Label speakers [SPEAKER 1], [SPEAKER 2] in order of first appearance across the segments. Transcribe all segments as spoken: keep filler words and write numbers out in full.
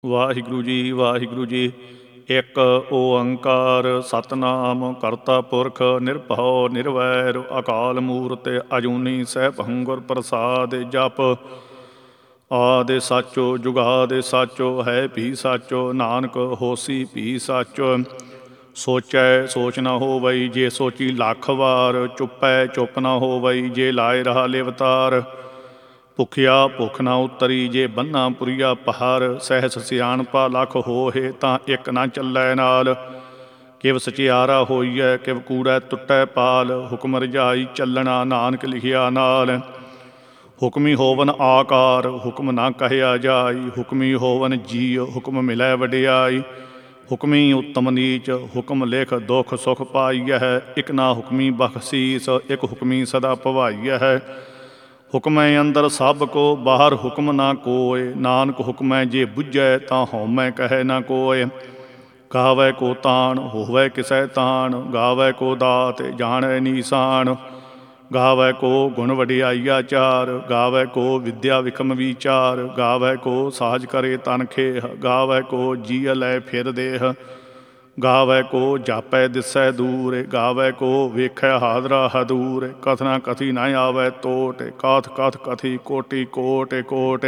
[SPEAKER 1] ਵਾਹਿਗੁਰੂ ਜੀ ਵਾਹਿਗੁਰੂ ਜੀ। ਇੱਕ ਓੰਕਾਰ ਸਤਨਾਮ ਕਰਤਾ ਪੁਰਖ ਨਿਰਭਉ ਨਿਰਵੈਰ ਅਕਾਲ ਮੂਰਤਿ ਅਜੂਨੀ ਸੈਭੰ ਗੁਰ ਪ੍ਰਸਾਦਿ। ਜਪ ਆਦਿ ਸਾਚੋ ਜੁਗਾਦਿ ਸਾਚੋ ਹੈ ਭੀ ਸਾਚੋ, ਨਾਨਕ ਹੋਸੀ ਭੀ ਸਾਚੋ। ਸੋਚੈ ਸੋਚ ਨਾ ਹੋਵਈ ਜੇ ਸੋਚੀ ਲੱਖ ਵਾਰ, ਚੁੱਪੈ ਚੁੱਪ ਨਾ ਹੋਵਈ ਜੇ ਲਾਏ ਰਹਾ ਲਿਵਤਾਰ। ਭੁਖਿਆ ਭੁੱਖ ਨਾ ਉਤਰੀ ਜੇ ਬੰਨਾ ਪੁਰੀਆ ਪਹਾਰ, ਸਹਿਸ ਸਿਆਣਪਾ ਲੱਖ ਹੋਏ ਤਾਂ ਇੱਕ ਨਾ ਚੱਲੈ ਨਾਲ। ਕਿਵ ਸਚਿਆਰਾ ਹੋਈਐ ਕਿਵ ਕੂੜੈ ਟੁੱਟੈ ਪਾਲ, ਹੁਕਮ ਰਜਾਈ ਚੱਲਣਾ ਨਾਨਕ ਲਿਖਿਆ ਨਾਲ। ਹੁਕਮੀ ਹੋਵਨ ਆਕਾਰ ਹੁਕਮ ਨਾ ਕਹਿਆ ਜਾਈ, ਹੁਕਮੀ ਹੋਵਨ ਜੀਅ ਹੁਕਮ ਮਿਲੈ ਵਡਿਆਈ। ਹੁਕਮੀ ਉੱਤਮ ਨੀਚ ਹੁਕਮ ਲਿਖ ਦੁੱਖ ਸੁਖ ਪਾਈਐ, ਇੱਕ ਨਾ ਹੁਕਮੀ ਬਖਸ਼ੀਸ ਇੱਕ ਹੁਕਮੀ ਸਦਾ ਭਵਾਈਐ। ਹੁਕਮੈ ਅੰਦਰ ਸਭ ਕੋ ਬਾਹਰ ਹੁਕਮ ਨਾ ਕੋਇ, ਨਾਨਕ ਹੁਕਮੈ ਜੇ ਬੁੱਝੈ ਤਾਂ ਹਉਮੈ ਕਹੈ ਨਾ ਕੋਇ। ਗਾਵੈ ਕੋ ਤਾਣ ਹੋਵੈ ਕਿਸੈ ਤਾਣ, ਗਾਵੈ ਕੋ ਦਾਤ ਜਾਣੈ ਨੀਸਾਨ। ਗਾਵੈ ਕੋ ਗੁਣ ਵਡਿਆਈਆ ਚਾਰ, ਗਾਵੈ ਕੋ ਵਿਦਿਆ ਵਿਖਮ ਵਿਚਾਰ। ਗਾਵੈ ਕੋ ਸਾਜ ਕਰੇ ਤਨ ਖੇਹ, ਗਾਵੈ ਕੋ ਜੀਅ ਲੈ ਫਿਰ ਦੇਹ। ਗਾਵੈ ਕੋ ਜਾਪੈ ਦਿਸੈ ਦੂਰ, ਗਾਵੈ ਕੋ ਵੇਖੈ ਹਾਜ਼ਰਾ ਹਦੂਰ। ਕਥਨਾ ਕਥੀ ਨਾ ਆਵੈ ਤੋਟ, ਕਾਥ ਕਥ ਕਥੀ ਕੋਟੀ ਕੋਟ ਕੋਟ।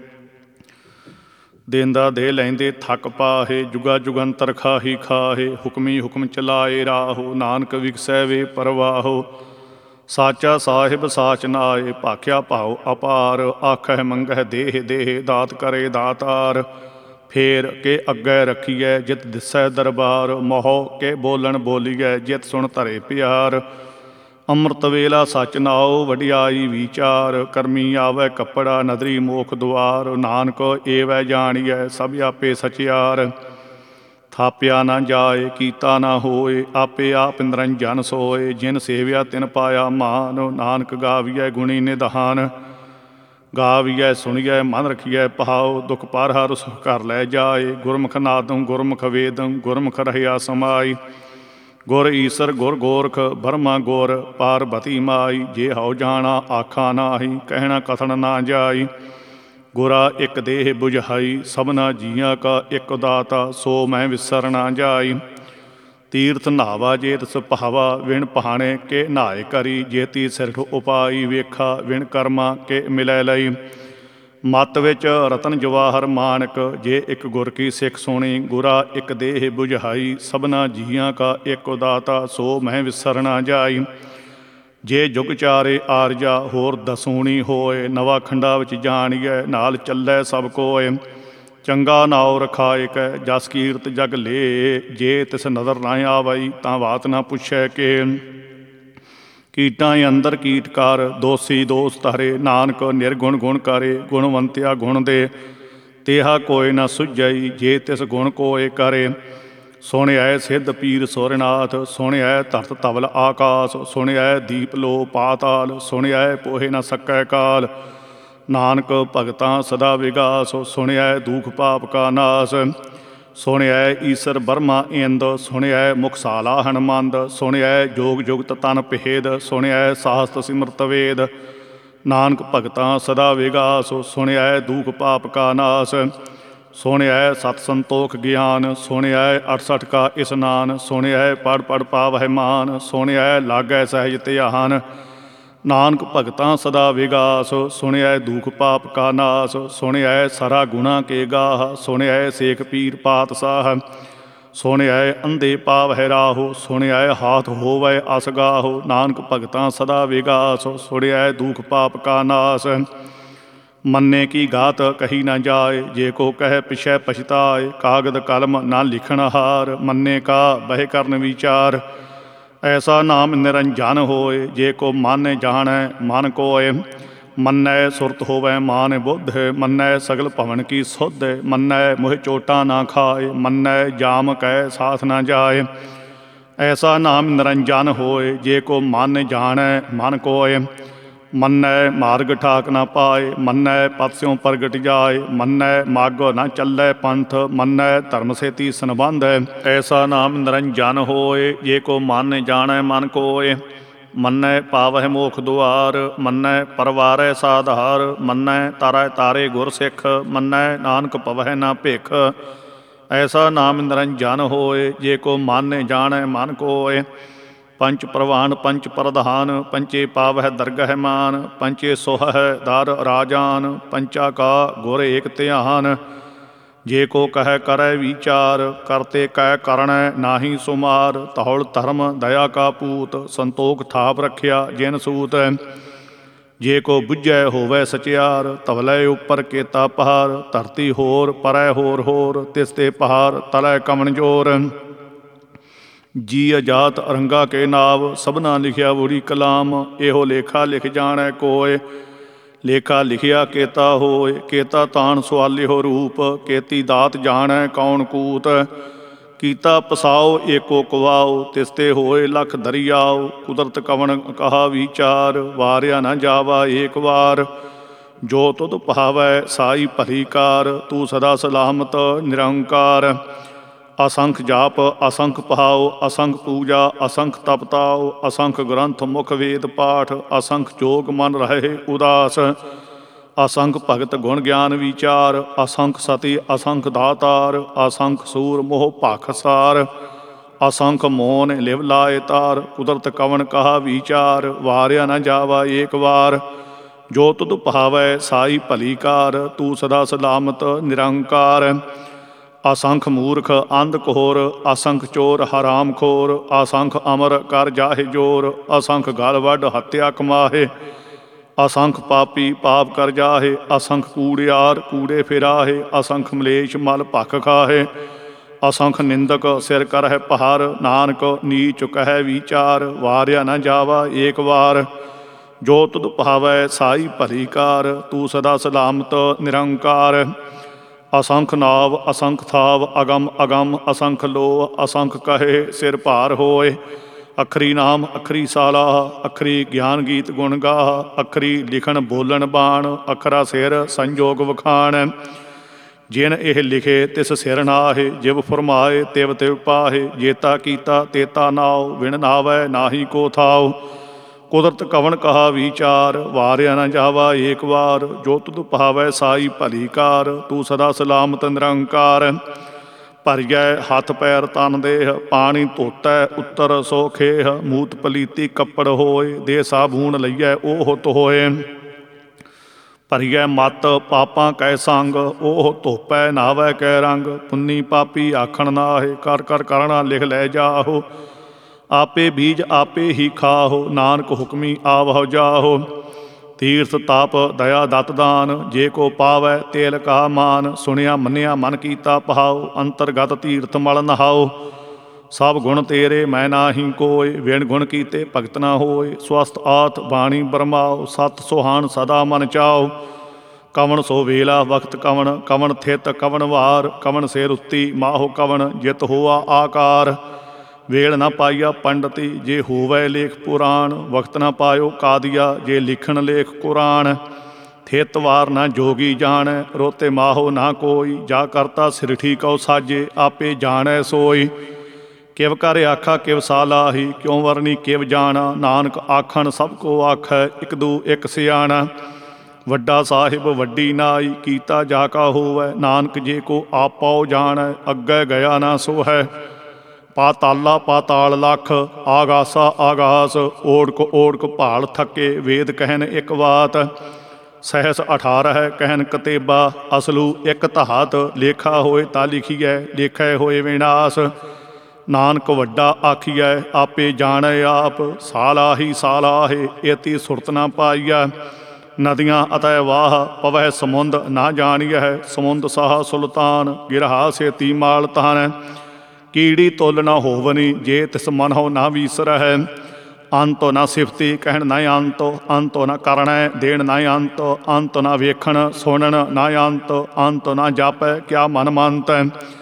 [SPEAKER 1] ਦੇਂਦਾ ਦੇ ਲੈਂਦੇ ਥੱਕ ਪਾਹੇ, ਜੁਗਾ ਜੁਗੰਤਰ ਖਾਹੀ ਖਾਹੇ। ਹੁਕਮੀ ਹੁਕਮ ਚਲਾਏ ਰਾਹੋ, ਨਾਨਕ ਵਿਗਸੈ ਵੇ ਪਰਵਾਹੋ। ਸਾਚਾ ਸਾਹਿਬ ਸਾਚ ਨਾਏ ਭਾਖਿਆ ਭਾਉ ਅਪਾਰ, ਆਖਹਿ ਮੰਗਹਿ ਦੇਹ ਦੇਹ ਦਾਤ ਕਰੇ ਦਾਤਾਰ। ਫੇਰ ਕੇ ਅੱਗੇ ਰੱਖੀਐ ਜਿਤ ਦਿਸੈ ਦਰਬਾਰ, ਮੋਹ ਕੇ ਬੋਲਣ ਬੋਲੀਐ ਜਿਤ ਸੁਣ ਧਰੇ ਪਿਆਰ। ਅੰਮ੍ਰਿਤ ਵੇਲਾ ਸਚ ਨਾਉ ਵਡਿਆਈ ਵਿਚਾਰ, ਕਰਮੀ ਆਵੈ ਕੱਪੜਾ ਨਦਰੀ ਮੋਖ ਦੁਆਰ। ਨਾਨਕ ਏਵੈ ਜਾਣੀਐ ਸਭ ਆਪੇ ਸਚਿਆਰ, ਥਾਪਿਆ ਨਾ ਜਾਏ ਕੀਤਾ ਨਾ ਹੋਏ। ਆਪੇ ਆਪ ਨਿਰੰਜਨ ਸੋਏ, ਜਿਨ ਸੇਵਿਆ ਤਿਨ ਪਾਇਆ ਮਾਨ। ਨਾਨਕ ਗਾਵੀਐ ਗੁਣੀ ਨਿਧਾਨ, ਗਾਵੀਐ ਸੁਣੀਐ ਮਨ ਰਖੀਐ ਭਾਉ। ਦੁਖ ਪਰ ਹਰ ਸੁਖ ਘਰ ਲੈ ਜਾਏ, ਗੁਰਮੁਖ ਨਾਦੰ ਗੁਰਮੁਖ ਵੇਦੰ ਗੁਰਮੁਖ ਰਹਿਆ ਸਮਾਈ। ਗੁਰ ਈਸਰ ਗੁਰ ਗੋਰਖ ਬਰਮਾ ਗੁਰ ਪਾਰਬਤੀ ਮਾਈ। ਜੇ ਹਉ ਜਾਣਾ ਆਖਾ ਨਾਹੀ ਕਹਿਣਾ ਕਥਨ ਨਾ ਜਾਈ। ਗੁਰਾ ਇੱਕ ਦੇਹ ਬੁਝਾਈ ਸਭਨਾ ਜੀਆਂ ਕਾ ਇੱਕ ਦਾਤਾ, ਸੋ ਮੈਂ ਵਿਸਰ ਨਾ ਜਾਈ। ਤੀਰਥ ਨਹਾਵਾ ਜੇਤ ਸੁਭਾਵਾ, ਵਿਣ ਪਹਾਣੇ ਕੇ ਨਹਾਏ ਕਰੀ। ਜੇਤੀ ਸਿਰਠ ਉਪਾਈ ਵੇਖਾ ਵਿਣ ਕਰਮਾ ਕੇ ਮਿਲੈ ਲਈ। ਮੱਤ ਵਿੱਚ ਰਤਨ ਜਵਾਹਰ ਮਾਨਕ, ਜੇ ਇੱਕ ਗੁਰ ਕੀ ਸਿੱਖ ਸੁਣੀ। ਗੁਰਾ ਇੱਕ ਦੇਹ ਬੁਝਾਈ ਸਭਨਾ ਜੀਆਂ ਕਾ ਇੱਕ ਦਾਤਾ, ਸੋ ਮੈਂ ਵਿਸਰ ਨਾ ਜਾਈ। ਜੇ ਜੁਗ ਚਾਰੇ ਆਰਜਾ ਹੋਰ ਦਸੂਣੀ ਹੋਏ, ਨਵਾ ਖੰਡਾ ਵਿੱਚ ਜਾਣੀਐ ਨਾਲ ਚੱਲੈ ਸਭ ਕੋਇ। ਚੰਗਾ ਨਾਉ ਰਖਾਇ ਕੈ ਜਸ ਕੀਰਤ ਜਗ ਲੇ, ਜੇ ਤਿਸ ਨਦਰ ਨਾ ਆਵਈ ਤਾਂ ਬਾਤ ਨਾ ਪੁੱਛੈ ਕੇ। ਕੀਟਾਂ ਅੰਦਰ ਕੀਟ ਕਰ ਦੋਸੀ ਦੋਸ ਧਰੇ, ਨਾਨਕ ਨਿਰਗੁਣ ਗੁਣ ਕਰੇ ਗੁਣਵੰਤਿਆ ਗੁਣ ਦੇ। ਤੇਹਾ ਕੋਇ ਨਾ ਸੁਝਈ ਜੇ ਤਿਸ ਗੁਣ ਕੋਇ ਕਰੇ। ਸੁਣਿਐ ਸਿੱਧ ਪੀਰ ਸੁਰਨਾਥ, ਸੁਣਿਐ ਧਰਤ ਧਵਲ ਆਕਾਸ। ਸੁਣਿਐ ਦੀਪ ਲੋ ਪਾਤਾਲ, ਸੁਣਿਐ ਪੋਹਿ ਨਾ ਸਕੈ ਕਾਲ। ਨਾਨਕ ਭਗਤਾਂ ਸਦਾ ਵਿਗਾਸ, ਸੁਣਿਐ ਦੂਖ ਪਾਪ ਕਾ ਨਾਸ। ਸੁਣਿਐ ਈਸਰ ਬਰਮਾ ਇੰਦ, ਸੁਣਿਐ ਮੁਖਸਾਲਾ ਹਨਮੰਦ। ਸੁਣਿਐ ਜੋਗ ਜੁਗਤ ਤਨ ਭੇਦ, ਸੁਣਿਐ ਸਾਹਸਤ ਸਿਮਰਤ ਵੇਦ। ਨਾਨਕ ਭਗਤਾਂ ਸਦਾ ਵਿਗਾਸ, ਸੁਣਿਐ ਦੂਖ ਪਾਪ ਕਾ ਨਾਸ। ਸੁਣਿਐ ਸਤ ਸੰਤੋਖ ਗਿਆਨ, ਸੁਣਿਐ ਅਠਸਠ ਕਾ ਇਸਨਾਨ। ਸੁਣਿਐ ਪੜ੍ਹ ਪੜ੍ਹ ਪਾਵਹਿ ਮਾਨ, ਸੁਣਿਐ ਲਾਗੈ ਸਹਿਜ ਧਿਆਨ। ਨਾਨਕ ਭਗਤਾਂ ਸਦਾ ਵਿਗਾਸ, ਸੁਣਿਐ ਦੂਖ ਪਾਪ ਕਾ ਨਾਸ। ਸੁਣਿਐ ਸਰਾ ਗੁਣਾ ਕੇ ਗਾਹ, ਸੁਣਿਐ ਸੇਖ ਪੀਰ ਪਾਤਸ਼ਾਹ। ਸੁਣਿਐ ਅੰਧੇ ਪਾਵਹਿ ਰਾਹੋ, ਸੁਣਿਐ ਹਾਥ ਹੋਵੈ ਅਸਗਾਹੋ। ਨਾਨਕ ਭਗਤਾਂ ਸਦਾ ਵਿਗਾਸ, ਸੁਣਿਐ ਦੂਖ ਪਾਪ ਕਾ ਨਾਸ। ਮੰਨੇ ਕੀ ਗਾਤ ਕਹੀ ਨਾ ਜਾਏ, ਜੇ ਕੋ ਕਹਿ ਪਿਛੈ ਪਛਤਾਏ। ਕਾਗਦ ਕਲਮ ਨਾ ਲਿਖਣ ਹਾਰ, ਮੰਨੇ ਕਾ ਬਹਿ ਕਰਨ ਵਿਚਾਰ। ਐਸਾ ਨਾਮ ਨਿਰੰਜਨ ਹੋਏ, ਜੇ ਕੋ ਮਨ ਜਾਣੈ ਮਨ ਕੋਇ। ਮੰਨੈ ਸੁਰਤ ਹੋਵੈ ਮਾਨ ਬੁੱਧ, ਮੰਨੈ ਸਗਲ ਭਵਨ ਕੀ ਸੁਧ। ਮੰਨੈ ਮੋਹਿ ਚੋਟਾਂ ਨਾ ਖਾਏ, ਮੰਨੈ ਜਾਮ ਕੈ ਸਾਥ ਨਾ ਜਾਏ। ਐਸਾ ਨਾਮ ਨਿਰੰਜਨ ਹੋਏ, ਜੇ ਕੋ ਮਨ ਜਾਣੈ ਮਨ ਕੋਇ। ਮੰਨੈ ਮਾਰਗ ਠਾਕ ਨਾ ਪਾਏ, ਮੰਨੈ ਪਤ ਸਿਉ ਪ੍ਰਗਟ ਜਾਏ। ਮੰਨੈ ਮਾਗੋ ਨਾ ਚੱਲੈ ਪੰਥ, ਮੰਨੈ ਧਰਮ ਸੇਤੀ ਸੰਬੰਧ। ਐਸਾ ਨਾਮ ਨਿਰੰਜਨ ਹੋਏ, ਜੇ ਕੋ ਮਨ ਜਾਣੈ ਮਨ ਕੋਇ। ਮੰਨੈ ਪਾਵਹਿ ਮੋਖ ਦੁਆਰ, ਮੰਨੈ ਪਰਵਾਰੈ ਸਾਧਾਰ, ਮੰਨੈ ਤਾਰੈ ਤਾਰੇ ਗੁਰ ਸਿੱਖ, ਮੰਨੈ ਨਾਨਕ ਪਵਹਿ ਨਾ ਭਿਖ। ਐਸਾ ਨਾਮ ਨਿਰੰਜਨ ਹੋਏ, ਜੇ ਕੋ ਮਾਨੈ ਜਾਣੈ ਮਨ ਕੋਇ। ਪੰਚ ਪ੍ਰਵਾਨ ਪੰਚ ਪ੍ਰਧਾਨ, ਪੰਚੇ ਪਾਵਹਿ ਦਰਗਹਿ ਮਾਨ, ਪੰਚੇ ਸੋਹਹਿ ਦਰ ਰਾਜਾਨ, ਪੰਚਾ ਕਾ ਗੁਰ ਏਕ ਧਿਆਨ। ਜੇ ਕੋ ਕਹਿ ਕਰੈ ਵਿਚਾਰ, ਕਰਤੇ ਕਹਿ ਕਰਣੈ ਨਾਹੀ ਸੁਮਾਰ। ਧੌਲ ਧਰਮ ਦਇਆ ਕਾ ਪੂਤ, ਸੰਤੋਖ ਥਾਪ ਰੱਖਿਆ ਜਿਨ ਸੂਤ। ਜੇ ਕੋ ਬੁੱਝੈ ਹੋਵੈ ਸਚਿਆਰ, ਧਵਲੇ ਉੱਪਰ ਕੇਤਾ ਪਹਾਰ। ਧਰਤੀ ਹੋਰ ਪਰੈ ਹੋਰ ਹੋਰ, ਤਿਸ ਤੇ ਪਹਾਰ ਤਲੈ ਕਮਨ ਜੋਰ। ਜੀ ਅਜਾਤ ਅਰੰਗਾ ਕੇ ਨਾਵ, ਸਭਨਾ ਲਿਖਿਆ ਬੁਰੀ ਕਲਾਮ। ਇਹੋ ਲੇਖਾ ਲਿਖ ਜਾਣੈ ਕੋਇ, ਲੇਖਾ ਲਿਖਿਆ ਕੇਤਾ ਹੋਏ। ਕੇਤਾ ਤਾਣ ਸੁਆਲਿਓ ਰੂਪ, ਕੇਤੀ ਦਾਤ ਜਾਣੈ ਕੌਣ ਕੂਤ। ਕੀਤਾ ਪਸਾਓ ਏਕੋ ਕਵਾਓ, ਤਿਸ ਤੇ ਹੋਏ ਲਖ ਦਰਿਆਓ। ਕੁਦਰਤ ਕਵਣ ਕਹਾ ਵਿਚਾਰ, ਵਾਰਿਆ ਨਾ ਜਾਵਾ ਏਕ ਵਾਰ। ਜੋ ਤੁਧ ਭਾਵੈ ਸਾਈ ਭਲੀ ਕਾਰ, ਤੂੰ ਸਦਾ ਸਲਾਮਤ ਨਿਰੰਕਾਰ। ਅਸੰਖ ਜਾਪ ਅਸੰਖ ਪਹਾਓ, ਅਸੰਖ ਪੂਜਾ ਅਸੰਖ ਤਪਤਾਓ। ਅਸੰਖ ਗ੍ਰੰਥ ਮੁਖ ਵੇਦ ਪਾਠ, ਅਸੰਖ ਜੋਗ ਮਨ ਰਹੇ ਉਦਾਸ। ਅਸੰਖ ਭਗਤ ਗੁਣ ਗਿਆਨ ਵਿਚਾਰ, ਅਸੰਖ ਸਤੀ ਅਸੰਖ ਦਾਤਾਰ। ਅਸੰਖ ਸੂਰ ਮੋਹ ਭਖ ਸਾਰ, ਅਸੰਖ ਮੋਨ ਲਿਵ ਲਾਏ ਤਾਰ। ਕੁਦਰਤ ਕਵਣ ਕਹਾ ਵਿਚਾਰ, ਵਾਰਿਆ ਨਾ ਜਾਵਾ ਏਕ ਵਾਰ। ਜੋ ਤੁਧ ਭਾਵੈ ਸਾਈ ਭਲੀ ਕਾਰ, ਤੂੰ ਸਦਾ ਸਲਾਮਤ ਨਿਰੰਕਾਰ। ਅਸੰਖ ਮੂਰਖ ਅੰਧ ਘੋਰ, ਅਸੰਖ ਚੋਰ ਹਰਾਮ ਖੋਰ। ਅਸੰਖ ਅਮਰ ਕਰ ਜਾਹੇ ਜੋਰ, ਅਸੰਖ ਗਲ ਵੱਢ ਹੱਤਿਆ ਕਮਾਹੇ। ਅਸੰਖ ਪਾਪੀ ਪਾਪ ਕਰ ਜਾਹੇ, ਅਸੰਖ ਕੂੜਿਆਰ ਕੂੜੇ ਫਿਰਾਹੇ। ਅਸੰਖ ਮਲੇਛ ਮਲ ਭਖ ਖਾਹੇ, ਅਸੰਖ ਨਿੰਦਕ ਸਿਰ ਕਰਹਿ ਪਹਾਰ। ਨਾਨਕ ਨੀਚ ਕਹਿ ਵਿਚਾਰ, ਵਾਰਿਆ ਨਾ ਜਾਵਾ ਏਕ ਵਾਰ। ਜੋ ਤੁਧ ਭਾਵੈ ਸਾਈ ਭਲੀ ਕਾਰ, ਤੂੰ ਸਦਾ ਸਲਾਮਤ ਨਿਰੰਕਾਰ। ਅਸੰਖ ਨਾਵ ਅਸੰਖ ਥਾਵ, ਅਗਮ ਅਗਮ ਅਸੰਖ ਲੋਹ। ਅਸੰਖ ਕਹੇ ਸਿਰ ਭਾਰ ਹੋਏ, ਅਖਰੀ ਨਾਮ ਅਖਰੀ ਸਾਲਾਹ। ਅਖਰੀ ਗਿਆਨ ਗੀਤ ਗੁਣ ਗਾਹ, ਅਖਰੀ ਲਿਖਣ ਬੋਲਣ ਬਾਣ। ਅਖਰਾ ਸਿਰ ਸੰਜੋਗ ਵਖਾਣ, ਜਿਨ ਇਹ ਲਿਖੇ ਤਿਸ ਸਿਰ ਨਾਹੇ। ਜਿਵ ਫਰਮਾਏ ਤਿਵ ਤਿਵ ਪਾਹੇ, ਜੇਤਾ ਕੀਤਾ ਤੇਤਾ ਨਾਉ। ਵਿਣ ਨਾਵੈ ਨਾਹੀ ਕੋ ਥਾਉ, ਕੁਦਰਤ ਕਵਣ ਕਹਾ ਵਿਚਾਰ। ਵਾਰਿਆ ਨਾ ਜਾਵਾ ਏਕ ਵਾਰ, ਜੋ ਤੁਧ ਭਾਵੈ ਸਾਈ ਭਲੀ ਕਾਰ। ਤੂੰ ਸਦਾ ਸਲਾਮਤ ਨਿਰੰਕਾਰ। ਭਰਿਐ ਹੱਥ ਪੈਰ ਤਨ ਦੇਹ, ਪਾਣੀ ਧੋਤੈ ਉੱਤਰ ਸੋ ਖੇਹ। ਮੂਤ ਪਲੀਤੀ ਕੱਪੜ ਹੋਏ, ਦੇ ਸਾਬੂਨ ਲਈਐ ਉਹ ਧੋਏ। ਭਰਿਐ ਮਤ ਪਾਪਾਂ ਕੈ ਸੰਗ, ਉਹ ਧੋਪੈ ਨਾਵੈ ਕੈ ਰੰਗ। ਪੁੰਨੀ ਪਾਪੀ ਆਖਣ ਨਾਹੇ, ਕਰ ਕਰ ਕਰਣਾ ਲਿਖ ਲੈ ਜਾਹੋ। ਆਪੇ ਬੀਜ ਆਪੇ ਹੀ ਖਾਹੋ, ਨਾਨਕ ਹੁਕਮੀ ਆਵਹੁ ਜਾਹੋ। ਤੀਰਥ ਤਾਪ ਦਇਆ ਦਤ ਦਾਨ, ਜੇ ਕੋ ਪਾਵੈ ਤੇਲ ਕਾ ਮਾਨ। ਸੁਣਿਆ ਮੰਨਿਆ ਮਨ ਕੀਤਾ ਪਹਾਉ, ਅੰਤਰਗਤ ਤੀਰਥ ਮਲ ਨਹਾਉ। ਸਭ ਗੁਣ ਤੇਰੇ ਮੈਂ ਨਾਹੀ ਕੋਇ, ਵਿਣ ਗੁਣ ਕੀਤੇ ਭਗਤ ਨਾ ਹੋਏ। ਸਵਸਤ ਆਤ ਬਾਣੀ ਬਰਮਾਓ, ਸਤ ਸੁਹਾਣ ਸਦਾ ਮਨ ਚਾਓ। ਕਵਣ ਸੋ ਵੇਲਾ ਵਕਤ ਕਵਣ, ਕਵਣ ਥਿਤ ਕਵਣ ਵਾਰ। ਕਵਣ ਸੇ ਰੁੱਤੀ ਮਾਹੋ ਕਵਣ, ਜਿਤ ਹੋਆ ਆਕਾਰ। ਵੇਲ ਨਾ ਪਾਈਆ ਪੰਡਤੀ, ਜੇ ਹੋਵੈ ਲੇਖ ਪੁਰਾਣ। ਵਕਤ ਨਾ ਪਾਇਓ ਕਾਦੀਆ, ਜੇ ਲਿਖਣ ਲੇਖ ਕੁਰਾਨ। ਥਿਤ ਵਾਰ ਨਾ ਜੋਗੀ ਜਾਣੈ, ਰੋਤੇ ਮਾਹੋ ਨਾ ਕੋਈ। ਜਾ ਕਰਤਾ ਸਿਰਠੀ ਕਉ ਸਾਜੇ, ਆਪੇ ਜਾਣੈ ਸੋਈ। ਕਿਵ ਕਰ ਆਖਾ ਕਿਵ ਸਾਲਾਹੀ, ਕਿਉ ਵਰਨੀ ਕਿਵ ਜਾਣਾ। ਨਾਨਕ ਆਖਣ ਸਭ ਕੋ ਆਖੈ, ਇਕ ਦੂ ਇਕ ਸਿਆਣਾ। ਵੱਡਾ ਸਾਹਿਬ ਵੱਡੀ ਨਾਈ, ਕੀਤਾ ਜਾ ਕਾ ਹੋਵੈ। ਨਾਨਕ ਜੇ ਕੋ ਆਪਉ ਜਾਣੈ, ਅੱਗੇ ਗਿਆ ਨਾ ਸੋ ਹੈ। ਪਾਤਾਲਾ ਪਾਤਾਲ ਲਖ, ਆਗਾਸਾ ਆਗਾਸ। ਓੜਕ ਓੜਕ ਭਾਲ ਥੱਕੇ, ਵੇਦ ਕਹਿਨ ਇੱਕ ਬਾਤ। ਸਹਿਸ ਅਠਾਰਹ ਕਹਿਨ ਕਤੇਬਾ, ਅਸਲੂ ਇੱਕ ਧਾਤ। ਲੇਖਾ ਹੋਏ ਤਾਂ ਲਿਖੀਐ, ਲੇਖੈ ਹੋਏ ਵਿਨਾਸ਼। ਨਾਨਕ ਵੱਡਾ ਆਖੀਐ, ਆਪੇ ਜਾਣੈ ਆਪ। ਸਾਲਾਹੀ ਸਾਲਾਹੇ, ਏਤੀ ਸੁਰਤ ਨਾ ਪਾਈਐ। ਨਦੀਆਂ ਅਤੈ ਵਾਹ, ਪਵਹਿ ਸਮੁੰਦ ਨਾ ਜਾਣੀਐ। ਸਮੁੰਦ ਸਾਹ ਸੁਲਤਾਨ, ਗਿਰਹਾ ਸੇਤੀ ਮਾਲ ਤਾਨ। ਕੀੜੀ ਤੁਲ ਨਾ ਹੋਵਨੀ, ਜੇ ਤਿਸ ਮਨਹੁ ਨਾ ਵੀਸਰਹਿ। ਅੰਤੁ ਨਾ ਸਿਫਤੀ ਕਹਿਣ ਨਾ ਅੰਤ, ਅੰਤੁ ਨਾ ਕਰਣੈ ਦੇਣ ਨਾ ਅੰਤ। ਅੰਤ ਨਾ ਵੇਖਣ ਸੁਣਨ ਨਾ ਅੰਤ, ਅੰਤ ਨਾ ਜਾਪੈ ਕਿਆ ਮਨ ਮੰਤ।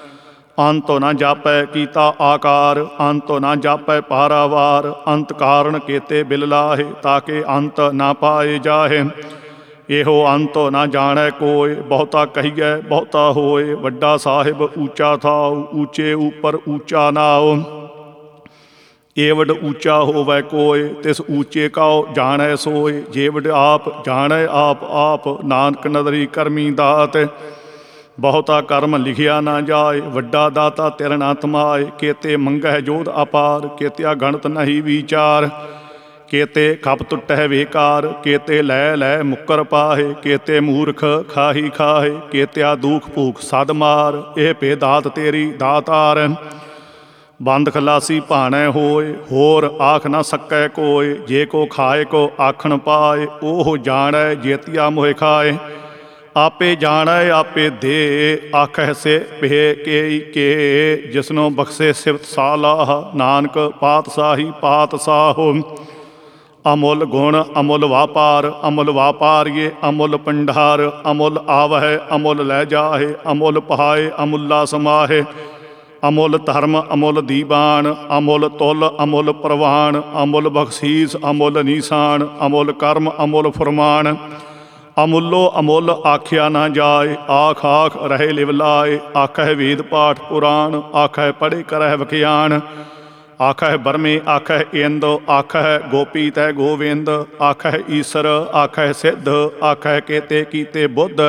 [SPEAKER 1] ਅੰਤ ਨਾ ਜਾਪੈ ਕੀਤਾ ਆਕਾਰ, ਅੰਤ ਨਾ ਜਾਪੈ ਪਾਰਾਵਾਰ। ਅੰਤ ਕਾਰਨ ਕੇਤੇ ਬਿਲ ਲਾਹੇ, ਤਾਕੇ ਅੰਤ ਨਾ ਪਾਏ ਜਾਹੇ। ਇਹੋ ਅੰਤ ਨਾ ਜਾਣੈ ਕੋਇ, ਬਹੁਤਾ ਕਹੀਐ ਬਹੁਤਾ ਹੋਏ। ਵੱਡਾ ਸਾਹਿਬ ਊਚਾ ਥਾਉ, ਊਚੇ ਉਪਰ ਊਚਾ ਨਾਉ। ਏਵਡ ਊਚਾ ਹੋਵੈ ਕੋਇ, ਤਿਸ ਊਚੇ ਕਾਉ ਜਾਣੈ ਸੋਇ। ਜੇਵਡ ਆਪ ਜਾਣੈ ਆਪ ਆਪ, ਨਾਨਕ ਨਦਰੀ ਕਰਮੀ ਦਾਤ। ਬਹੁਤਾ ਕਰਮ ਲਿਖਿਆ ਨਾ ਜਾਏ, ਵੱਡਾ ਦਾਤਾ ਤਿਰ ਨਾ ਤਮਾਏ। ਕੇਤੇ ਮੰਗਹਿ ਜੋਧ ਅਪਾਰ, ਕੇਤਿਆ ਗਣਤ ਨਹੀਂ ਵਿਚਾਰ। ਕੇਤੇ ਖਪ ਟੁੱਟਹਿ ਵੇਕਾਰ, ਕੇਤੇ ਲੈ ਲੈ ਮੁੱਕਰ ਪਾਹੇ। ਕੇਤੇ ਮੂਰਖ ਖਾਹੀ ਖਾਹੇ, ਕੇਤਿਆ ਦੂਖ ਭੂਖ ਸਦ ਮਾਰ। ਇਹ ਭੇ ਦਾਤ ਤੇਰੀ ਦਾਤਾਰ, ਬੰਦ ਖਲਾਸੀ ਭਾਣੈ ਹੋਏ। ਹੋਰ ਆਖ ਨਾ ਸਕੈ ਕੋਇ, ਜੇ ਕੋ ਖਾਏ ਕੋ ਆਖਣ ਪਾਏ। ਉਹ ਜਾਣੈ ਜੇਤੀਆ ਮੋਹਿ ਖਾਏ, ਆਪੇ ਜਾਣੈ ਆਪੇ ਦੇ। ਆਖਹਿ ਸੇ ਭੇ ਕੇ ਕੇ, ਜਿਸਨੋ ਬਖਸ਼ੇ ਸਿਫਤ ਸਾਲਾਹ। ਨਾਨਕ ਪਾਤਸ਼ਾਹੀ ਪਾਤਸ਼ਾਹੋ, ਅਮੁੱਲ ਗੁਣ ਅਮੁੱਲ ਵਾਪਾਰ। ਅਮੁੱਲ ਵਾਪਾਰੀਏ ਅਮੁੱਲ ਭੰਡਾਰ, ਅਮੁੱਲ ਆਵਹਿ ਅਮੁੱਲ ਲੈ ਜਾਹੇ। ਅਮੁੱਲ ਪਹਾਏ ਅਮੁੱਲਾ ਸਮਾਹੇ, ਅਮੁੱਲ ਧਰਮ ਅਮੁੱਲ ਦੀਵਾਨ। ਅਮੁੱਲ ਤੁਲ ਅਮੁੱਲ ਪ੍ਰਵਾਨ, ਅਮੁੱਲ ਬਖਸ਼ੀਸ ਅਮੁੱਲ ਨੀਸਾਨ। ਅਮੁੱਲ ਕਰਮ ਅਮੁੱਲ ਫੁਰਮਾਨ, ਅਮੁੱਲੋ ਅਮੁੱਲ ਆਖਿਆ ਨਾ ਜਾਏ। ਆਖ ਆਖ ਰਹੇ ਲਿਵ ਲਾਏ, ਆਖਹਿ ਵੇਦ ਪਾਠ ਪੁਰਾਣ। ਆਖਹਿ ਪੜ੍ਹੇ ਕਰਹਿ ਵਿਖਿਆਨ, ਆਖਹਿ ਬਰਮੇ ਆਖਹਿ ਇੰਦ। ਆਖਹਿ ਗੋਪੀ ਤੈ ਗੋਵਿੰਦ, ਆਖਹਿ ਈਸਰ ਆਖਹਿ ਸਿੱਧ। ਆਖਹਿ ਕੇਤੇ ਕੀਤੇ ਬੁੱਧ,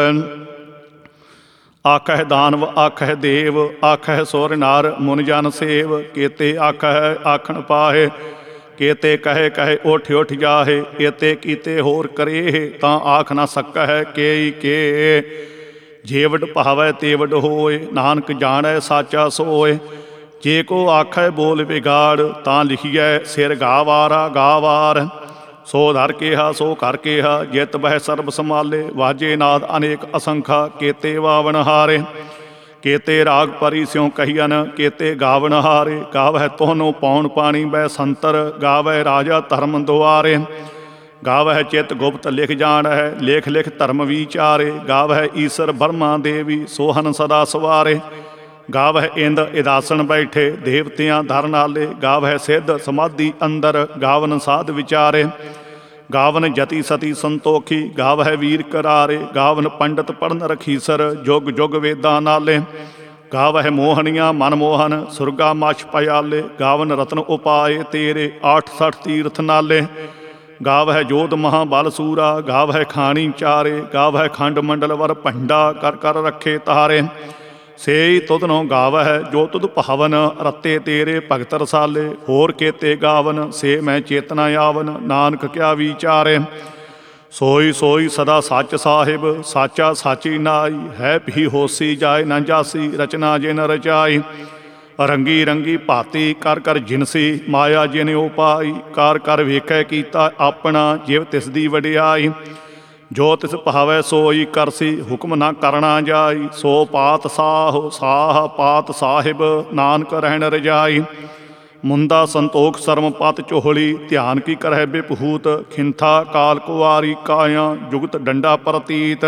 [SPEAKER 1] ਆਖਹਿ ਦਾਨਵ ਆਖਹਿ ਦੇਵ। ਆਖਹਿ ਸੁਰ ਨਰ ਮੁਨ ਜਨ ਸੇਵ, ਕੇਤੇ ਆਖਹਿ ਆਖਣ ਪਾਹੇ। ਕੇਤੇ ਕਹੇ ਕਹੇ ਉੱਠ ਉੱਠ ਜਾਹੇ, ਏਤੇ ਕੀਤੇ ਹੋਰ ਕਰੇਹ। ਤਾਂ ਆਖ ਨਾ ਸਕਹਿ ਕੇ ਕੇ, ਜੇਵਡ ਭਾਵੈ ਤੇਵਡ ਹੋਏ। ਨਾਨਕ ਜਾਣੈ ਸਾਚਾ ਸੋਏ, ਜੇ ਕੋ ਆਖੈ ਬੋਲ ਵਿਗਾੜ। ਤਾਂ ਲਿਖੀਐ ਸਿਰ ਗਾਵਾਰਾ ਗਾਵਾਰ, ਸੋ ਧਰ ਕੇਹਾ ਸੋ ਕਰ ਕੇਹਾ। ਜਿਤ ਬਹਿ ਸਰਬ ਸੰਭਾਲੇ, ਵਾਜੇ ਨਾਦ ਅਨੇਕ ਅਸੰਖਾ। ਕੇਤੇ ਵਾਵਨ ਹਾਰੇ, ਕੇਤੇ ਰਾਗ ਪਰੀ ਸਿਉ ਕਹੀਅਨ। ਕੇਤੇ ਗਾਵਨ ਹਾਰੇ, ਗਾਵਹਿ ਤੋਹਨੋ ਪੌਣ ਪਾਣੀ ਬੈ ਸੰਤਰ। ਗਾਵਹਿ ਰਾਜਾ ਧਰਮ ਦੁਆਰੇ, ਗਾਵਹਿ ਚਿਤ ਗੁਪਤ ਲਿਖ ਜਾਣਹਿ। ਲੇਖ ਲਿਖ ਧਰਮ ਵਿਚਾਰੇ, ਗਾਵਹਿ ਈਸਰ ਬਰਮਾ ਦੇਵੀ। ਸੋਹਨ ਸਦਾ ਸਵਾਰੇ, ਗਾਵਹਿ ਇੰਦ ਇਦਾਸਣ ਬੈਠੇ। ਦੇਵਤਿਆਂ ਧਰਨ ਆਲੇ, ਗਾਵਹਿ ਸਿੱਧ ਸਮਾਧੀ ਅੰਦਰ। ਗਾਵਨ ਸਾਧ ਵਿਚਾਰੇ, ਗਾਵਨ ਜਤੀ ਸਤੀ ਸੰਤੋਖੀ। ਗਾਵਹਿ ਵੀਰ ਕਰਾਰੇ, ਗਾਵਨ ਪੰਡਤ ਪੜਨ ਰਖੀਸਰ। ਜੁਗ ਜੁਗ ਵੇਦਾਂ ਨਾਲੇ, ਗਾਵਹਿ ਮੋਹਣੀਆਂ ਮਨ ਮੋਹਨ। ਸੁਰਗਾ ਮਛ ਪਿਆਲੇ, ਗਾਵਨ ਰਤਨ ਉਪਾਏ ਤੇਰੇ। ਆਠ ਸਠ ਤੀਰਥ ਨਾਲੇ, ਗਾਵਹਿ ਜੋਧ ਮਹਾਬਲ ਸੂਰਾ। ਗਾਵਹਿ ਖਾਣੀ ਚਾਰੇ, ਗਾਵਹਿ ਖੰਡ ਮੰਡਲ ਵਰ ਭੰਡਾ। ਕਰ ਕਰ ਰੱਖੇ ਤਾਰੇ, ਸੇਈ ਤੁਧਨੋਂ ਗਾਵਹਿ ਜੋ ਤੁਧ ਭਾਵਨ। ਰੱਤੇ ਤੇਰੇ ਭਗਤ ਰਸਾਲੇ, ਹੋਰ ਕੇਤੇ ਗਾਵਨ। ਸੇ ਮੈਂ ਚੇਤਨਾ ਆਵਨ, ਨਾਨਕ ਕਿਆ ਵਿਚਾਰੇ। ਸੋਈ ਸੋਈ ਸਦਾ ਸੱਚ ਸਾਹਿਬ, ਸਾਚਾ ਸਾਚੀ ਨਾਈ। ਹੈ ਭੀ ਹੋਸੀ ਜਾਏ ਨਾ ਜਾਸੀ, ਰਚਨਾ ਜਿਨ ਰਚਾਈ। ਰੰਗੀ ਰੰਗੀ ਭਾਤੀ ਕਰ ਕਰ ਜਿਨਸੀ, ਮਾਇਆ ਜਿਨ ਉਪਾਈ। ਕਰ ਕਰ ਵੇਖੈ ਕੀਤਾ ਆਪਣਾ, ਜਿਵ ਤਿਸ ਦੀ ਵਡਿਆਈ। ਜੋ ਤਿਸ ਭਾਵੈ ਸੋਈ ਕਰਸੀ, ਹੁਕਮ ਨਾ ਕਰਨਾ ਜਾਈ। ਸੋ ਪਾਤ ਸਾਹ ਸਾਹ ਪਾਤ ਸਾਹਿਬ, ਨਾਨਕ ਰਹਿਣ ਰਜਾਈ। ਮੁੰਦਾ ਸੰਤੋਖ ਸਰਮ ਪਤ ਚੋਹਲੀ, ਧਿਆਨ ਕੀ ਕਰਹਿ ਬਿਪਹੂਤ। ਖਿੰਥਾ ਕਾਲ ਕੁਆਰੀ ਕਾਇਆ, ਜੁਗਤ ਡੰਡਾ ਪ੍ਰਤੀਤ।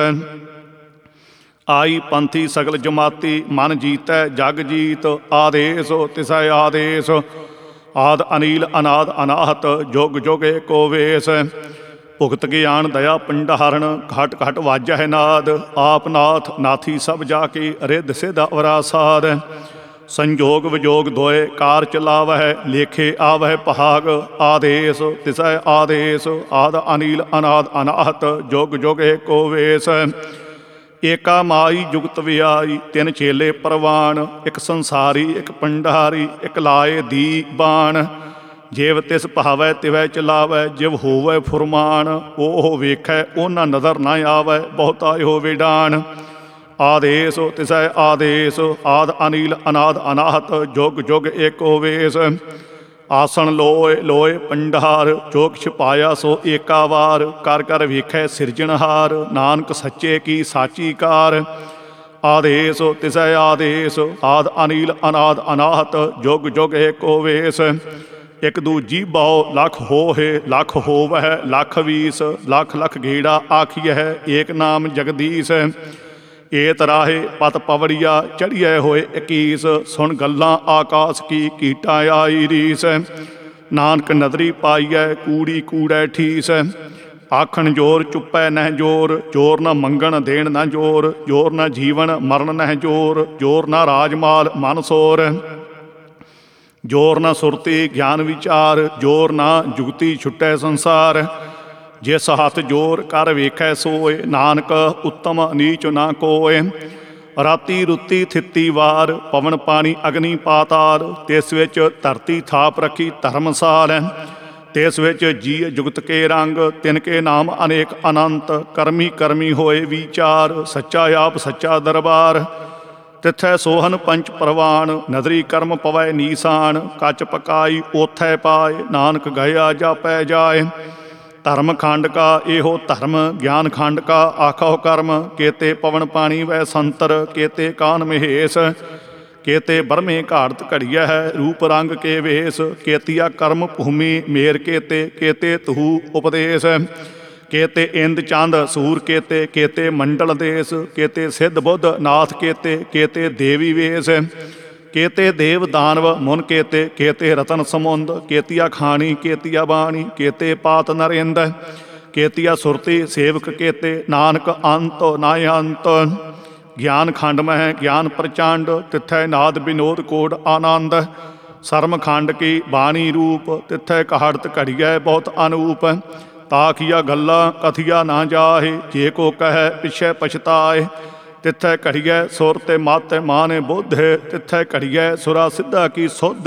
[SPEAKER 1] ਆਈ ਪੰਥੀ ਸਗਲ ਜਮਾਤੀ, ਮਨ ਜੀਤੈ ਜਗ ਜੀਤ। ਆਦੇਸ ਤਿਸੈ ਆਦੇਸ, ਆਦ ਅਨੀਲ ਅਨਾਦ ਅਨਾਹਤ। ਜੁਗ ਜੁਗ ਏਕੋ ਵੇਸ, ਭੁਗਤ ਗਿਆਨ ਦਇਆ ਭੰਡਾਰਨ। ਘਟ ਘਟ ਵਾਜਹਿ ਨਾਦ, ਆਪ ਨਾਥ ਨਾਥੀ ਸਭ ਜਾ ਕੇ। ਰਿੱਧ ਸਿਧ ਅਵਰਾ ਸਾਧ, ਸੰਜੋਗ ਵਿਜੋਗ ਦੋਏ ਕਾਰ ਚਲਾਵਹਿ। ਲੇਖੇ ਆਵਹਿ ਭਾਗ, ਆਦੇਸ ਤਿਸੈ ਆਦੇਸ। ਆਦ ਅਨੀਲ ਅਨਾਦ ਅਨਾਹਤ, ਜੁਗ ਜੁਗ ਏਕੋ ਵੇਸ। ਏਕਾ ਮਾਈ ਜੁਗਤ ਵਿਆਈ, ਤਿੰਨ ਚੇਲੇ ਪ੍ਰਵਾਨ। ਇੱਕ ਸੰਸਾਰੀ ਇੱਕ ਭੰਡਾਰੀ, ਇੱਕ ਲਾਏ ਦੀ ਬਾਣ। ਜਿਵ ਤਿਸ ਭਾਵੈ ਤਿਵੈ ਚਲਾਵੈ, ਜਿਵ ਹੋਵੈ ਫੁਰਮਾਨ। ਉਹ ਵੇਖੈ ਉਹਨਾਂ ਨਜ਼ਰ ਨਾ ਆਵੈ, ਬਹੁਤਾ ਇਹੋ ਵਿਡਾਨ। ਆਦੇਸ ਤਿਸੈ ਆਦੇਸ, ਆਦ ਅਨੀਲ ਅਨਾਦ ਅਨਾਹਤ। ਜੁਗ ਜੁਗ ਏਕੋ ਵੇਸ, ਆਸਣ ਲੋਏ ਲੋਏ ਭੰਡਾਰ। ਜੋ ਕਿਛ ਪਾਇਆ ਸੋ ਏਕਾ ਵਾਰ, ਕਰ ਕਰ ਵੇਖੈ ਸਿਰਜਣਹਾਰ। ਨਾਨਕ ਸੱਚੇ ਕੀ ਸਾਚੀ ਕਾਰ। ਆਦੇਸ ਤਿਸੈ ਆਦੇਸ, ਆਦ ਅਨੀਲ ਅਨਾਦ ਅਨਾਹਤ। ਜੁਗ ਜੁਗ ਏਕੋ ਵੇਸ, ਇੱਕ ਦੂਜੀ ਬਾਉ ਲੱਖ ਹੋਹੇ। ਲੱਖ ਹੋਵਹਿ ਲੱਖ ਵੀਸ, ਲੱਖ ਲੱਖ ਗੇੜਾ ਆਖੀਐ। ਏਕ ਨਾਮ ਜਗਦੀਸ਼, ਏਤ ਰਾਹੇ ਪਤ ਪਵੜੀਆ। ਚੜ੍ਹੀਐ ਹੋਏ ਇਕੀਸ, ਸੁਣ ਗੱਲਾਂ ਆਕਾਸ ਕੀ। ਕੀਟਾਂ ਆਈ ਰੀਸ, ਨਾਨਕ ਨਦਰੀ ਪਾਈਐ। ਕੂੜੀ ਕੂੜੈ ਠੀਸ, ਆਖਣ ਜੋਰ ਚੁੱਪੈ ਨਹਿ ਜੋਰ। ਜੋਰ ਨਾ ਮੰਗਣ ਦੇਣ ਨਾ ਜੋਰ, ਜੋਰ ਨਾ ਜੀਵਨ ਮਰਨ ਨਹਿ ਜੋਰ। ਜੋਰ ਨਾ ਰਾਜ ਮਾਲ ਮਨ ਸੋਰ, ਜੋਰ ਨਾ ਸੁਰਤੀ ਗਿਆਨ ਵਿਚਾਰ, ਜੋਰ ਨਾ ਜੁਗਤੀ ਛੁੱਟੈ ਸੰਸਾਰ। ਜਿਸ ਹੱਥ ਜੋਰ ਕਰ ਵੇਖੈ ਸੋਏ, ਨਾਨਕ ਉੱਤਮ ਨੀਚ ਨਾ ਕੋਏ। ਰਾਤੀ ਰੁੱਤੀ ਥਿੱਤੀ ਵਾਰ, ਪਵਨ ਪਾਣੀ ਅਗਨੀ ਪਾਤਾਲ। ਤਿਸ ਵਿੱਚ ਧਰਤੀ ਥਾਪ ਰੱਖੀ ਧਰਮਸਾਲ। ਤਿਸ ਵਿੱਚ ਜੀ ਜੁਗਤ ਕੇ ਰੰਗ, ਤਿਨ ਕੇ ਨਾਮ ਅਨੇਕ ਅਨੰਤ। ਕਰਮੀ ਕਰਮੀ ਹੋਏ ਵਿਚਾਰ, ਸੱਚਾ ਆਪ ਸੱਚਾ ਦਰਬਾਰ। ਤਿੱਥੈ ਸੋਹਨ ਪੰਚ ਪ੍ਰਵਾਨ, ਨਦਰੀ ਕਰਮ ਪਵੈ ਨੀਸਾਨ। ਕੱਚ ਪਕਾਈ ਓਥੈ ਪਾਏ, ਨਾਨਕ ਗਇਆ ਜਾਪੈ ਜਾਏ। ਧਰਮ ਖੰਡ ਕਾ ਇਹੋ ਧਰਮ, ਗਿਆਨ ਖੰਡ ਕਾ ਆਖੋ ਕਰਮ। ਕੇਤੇ ਪਵਨ ਪਾਣੀ ਵੈ ਸੰਤਰ, ਕੇਤੇ ਕਾਨ ਮਹੇਸ਼। ਕੇਤੇ ਬਰਮੇ ਘਾੜਤ ਘੜੀਐ ਹੈ, ਰੂਪ ਰੰਗ ਕੇ ਵੇਸ। ਕੇਤੀਆ ਕਰਮ ਭੂਮੀ ਮੇਰ ਕੇਤੇ, ਕੇਤੇ ਤਹੂ ਉਪਦੇਸ਼। ਕੇਤੇ ਇੰਦ ਚੰਦ ਸੂਰ ਕੇਤੇ, ਕੇਤੇ ਮੰਡਲ ਦੇਸ। ਕੇਤੇ ਸਿੱਧ ਬੁੱਧ ਨਾਥ ਕੇਤੇ, ਕੇਤੇ ਦੇਵੀ ਵੇਸ। ਕੇਤੇ ਦੇਵ ਦਾਨਵ ਮੁਨ ਕੇਤੇ, ਕੇਤੇ ਰਤਨ ਸਮੁੰਦ। ਕੇਤੀਆ ਖਾਣੀ ਕੇਤੀਆ ਬਾਣੀ, ਕੇਤੇ ਪਾਤ ਨਰਿੰਦ। ਕੇਤੀਆ ਸੁਰਤੀ ਸੇਵਕ ਕੇਤੇ, ਨਾਨਕ ਅੰਤ ਨਾ ਅੰਤ। ਗਿਆਨ ਖੰਡ ਮਹਿ ਗਿਆਨ ਪ੍ਰਚੰਡ, ਤਿੱਥੈ ਨਾਦ ਵਿਨੋਦ ਕੋਡ ਆਨੰਦ। ਸਰਮ ਖੰਡ ਕੀ ਬਾਣੀ ਰੂਪ, ਤਿੱਥੈ ਕਹਾੜਤ ਘੜੀਐ ਬਹੁਤ ਅਨੂਪ। ਤਾਖੀਆ ਗੱਲਾਂ ਕਥੀਆ ਨਾ ਜਾਹੇ, ਜੇ ਕੋ ਕਹਿ ਪਿਛੈ ਪਛਤਾਏ। ਤਿੱਥੈ ਘੜੀਐ ਸੁਰ ਤੇ ਮਤਿ ਮਾਨੇ ਬੁੱਧ, ਤਿੱਥੈ ਘੜੀਐ ਸੁਰਾ ਸਿੱਧਾ ਕੀ ਸੁਧ।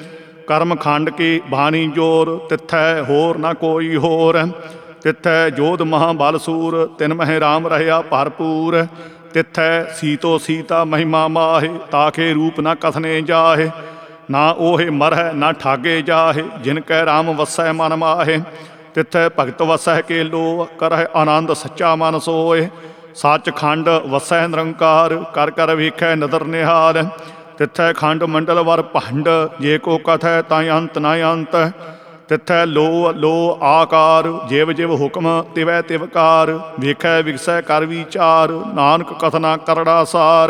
[SPEAKER 1] ਕਰਮ ਖੰਡ ਕੀ ਬਾਣੀ ਜੋਰ, ਤਿੱਥੈ ਹੋਰ ਨਾ ਕੋਈ ਹੋਰ। ਤਿੱਥੈ ਜੋਧ ਮਹਾਬਲ ਸੂਰ, ਤਿਨ ਮਹਿ ਰਾਮ ਰਹਿਆ ਭਰਪੂਰ। ਤਿੱਥੈ ਸੀਤੋ ਸੀਤਾ ਮਹਿਮਾ ਮਾਹੇ, ਤਾਕੇ ਰੂਪ ਨਾ ਕਥਨੇ ਜਾਹੇ। ਨਾ ਓਹੇ ਮਰਹਿ ਨਾ ਠਾਗੇ ਜਾਹੇ, ਜਿਨ ਕੈ ਰਾਮ ਵਸੈ ਮਨ ਮਾਹੇ। ਤਿੱਥੈ ਭਗਤ ਵਸੈ ਕੇ ਲੋ, ਕਰਹਿ ਆਨੰਦ ਸੱਚਾ ਮਨ ਸੋਏ। ਸੱਚ ਖੰਡ ਵਸੈ ਨਿਰੰਕਾਰ, ਕਰ ਕਰ ਵੇਖੈ ਨਦਰ ਨਿਹਾਲ। ਤਿੱਥੈ ਖੰਡ ਮੰਡਲ ਵਰ ਭੰਡ, ਜੇ ਕੋ ਕਥੈ ਤਾਂ ਅੰਤ ਨਾ ਅੰਤ। ਤਿੱਥੈ ਲੋ ਲੋ ਆਕਾਰ, ਜਿਵ ਜਿਵ ਹੁਕਮ ਤਿਵੈ ਤਿਵਕਾਰ। ਵੇਖੈ ਵਿਗਸੈ ਕਰ ਵਿਚਾਰ, ਨਾਨਕ ਕਥਨਾ ਕਰੜਾ ਸਾਰ।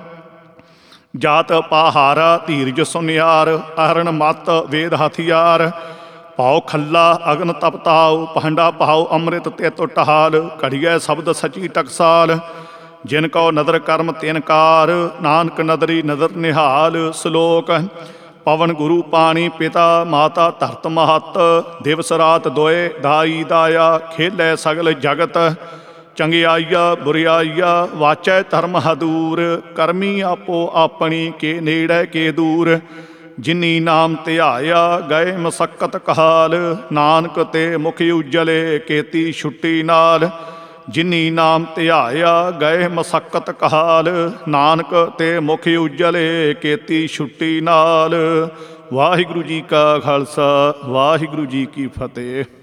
[SPEAKER 1] ਜਾਤ ਪਾਹਾਰਾ ਧੀਰਜ ਸੁਨਿਆਰ, ਅਹਰਣ ਮਤ ਵੇਦ ਹਥਿਆਰ। ਭਾਉ ਖੱਲਾ ਅਗਨ ਤਪਤਾਉ, ਭਾਂਡਾ ਭਾਉ ਅੰਮ੍ਰਿਤ ਤਿਤ ਟਹਾਲ। ਘੜੀਐ ਸ਼ਬਦ ਸਚੀ ਟਕਸਾਲ, ਜਿਨ ਕਉ ਨਦਰ ਕਰਮ ਤਿਨ ਕਾਰ। ਨਾਨਕ ਨਦਰੀ ਨਦਰ ਨਿਹਾਲ। ਸ਼ਲੋਕ। ਪਵਨ ਗੁਰੂ ਪਾਣੀ ਪਿਤਾ, ਮਾਤਾ ਧਰਤ ਮਹਤ। ਦਿਵਸ ਰਾਤ ਦੋਏ ਦਾਈ ਦਾਇਆ, ਖੇਲੈ ਸਗਲ ਜਗਤ। ਚੰਗਿਆਈਆ ਬੁਰਿਆਈਆ ਵਾਚੈ ਧਰਮ ਹਦੂਰ। ਕਰਮੀ ਆਪੋ ਆਪਣੀ, ਕੇ ਨੇੜੈ ਕੇ ਦੂਰ। ਜਿਨੀ ਨਾਮ ਧਿਆਇਆ ਗਏ ਮਸਕਤ ਕਹਾਲ। ਨਾਨਕ ਤੇ ਮੁਖ ਉਜਲੇ, ਕੇਤੀ ਛੁੱਟੀ ਨਾਲ। ਜਿਨੀ ਨਾਮ ਧਿਆਇਆ ਗਏ ਮਸਕਤ ਕਹਾਲ। ਨਾਨਕ ਤੇ ਮੁਖ ਉਜਲੇ, ਕੇਤੀ ਛੁੱਟੀ ਨਾਲ। ਵਾਹਿਗੁਰੂ ਜੀ ਕਾ ਖਾਲਸਾ, ਵਾਹਿਗੁਰੂ ਜੀ ਕੀ ਫਤਿਹ।